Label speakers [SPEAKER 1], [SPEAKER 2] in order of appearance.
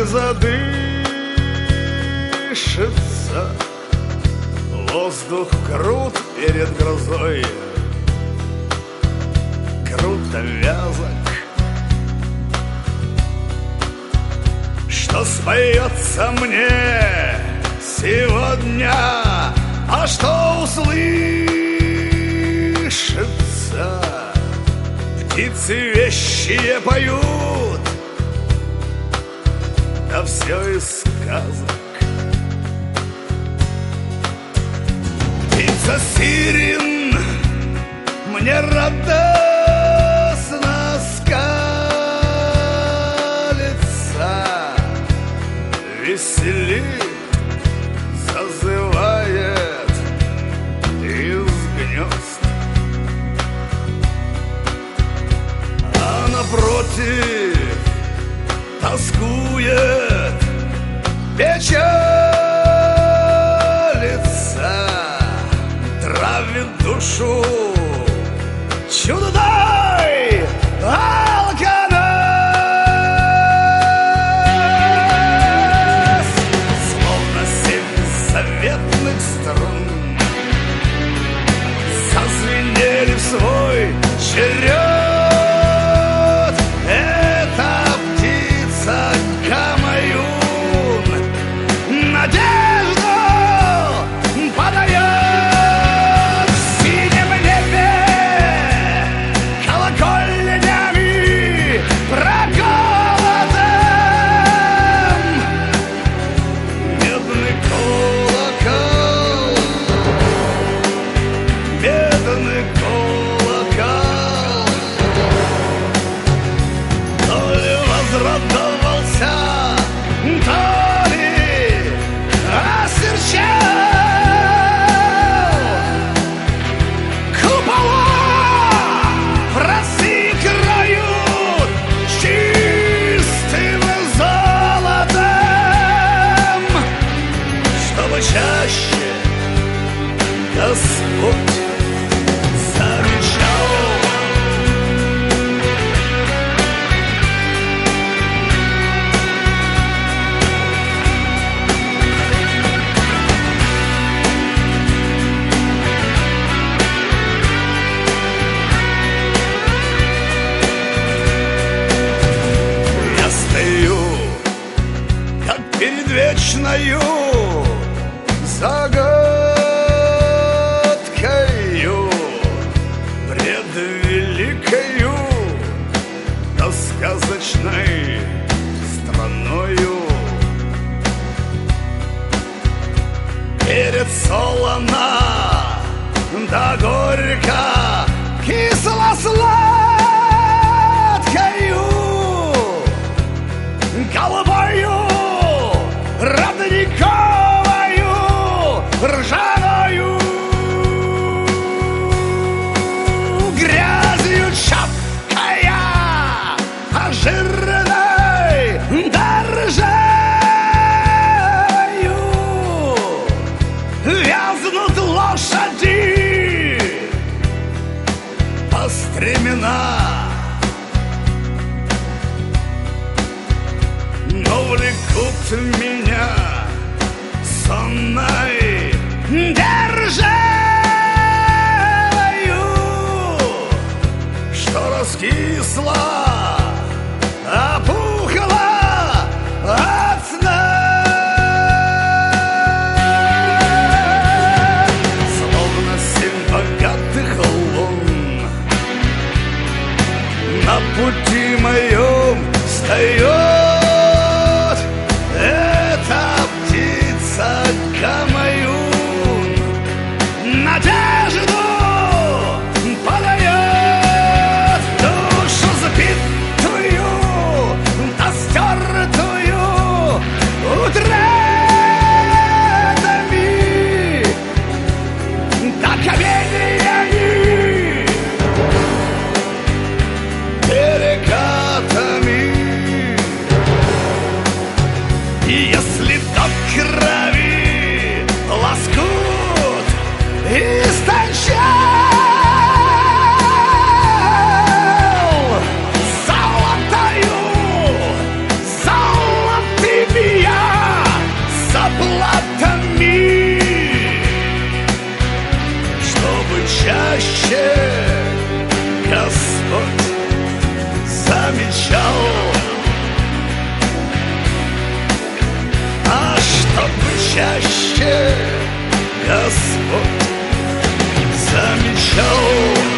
[SPEAKER 1] задышится. Воздух крут перед грозой, круто вязок. Что споется мне сегодня, а что услышится? Птицы вещие поют, да все из сказок. Птица сирен мне радостно скалится, веселит, зазывает из гнезд. А напротив тоскует, печалится, травит душу чудной алканас. Словно 7 заветных струн зазвенели в свой черед. Эта птица Камаюн надежду подает. В синем небе колокольнями проколотым медный колокол, медный колокол. То ли возрадовался, то ли осерчал. Купола разыграют чистым золотом, чтобы чаще Господь замечал. Я стою, как перед вечною загадкою, пред великою да сказочной страною. Перед солоно да горько кисло-сладкою, голубою родниковою ржаною, грязью чапкая, а жирной да ржавою вязнут лошади по стремена. Но влекут меня сонной державою, что раскисла, опухла от сна. Словно 7 богатых лун на пути моем встает. Эта птица Камаюн чаще Господь замечал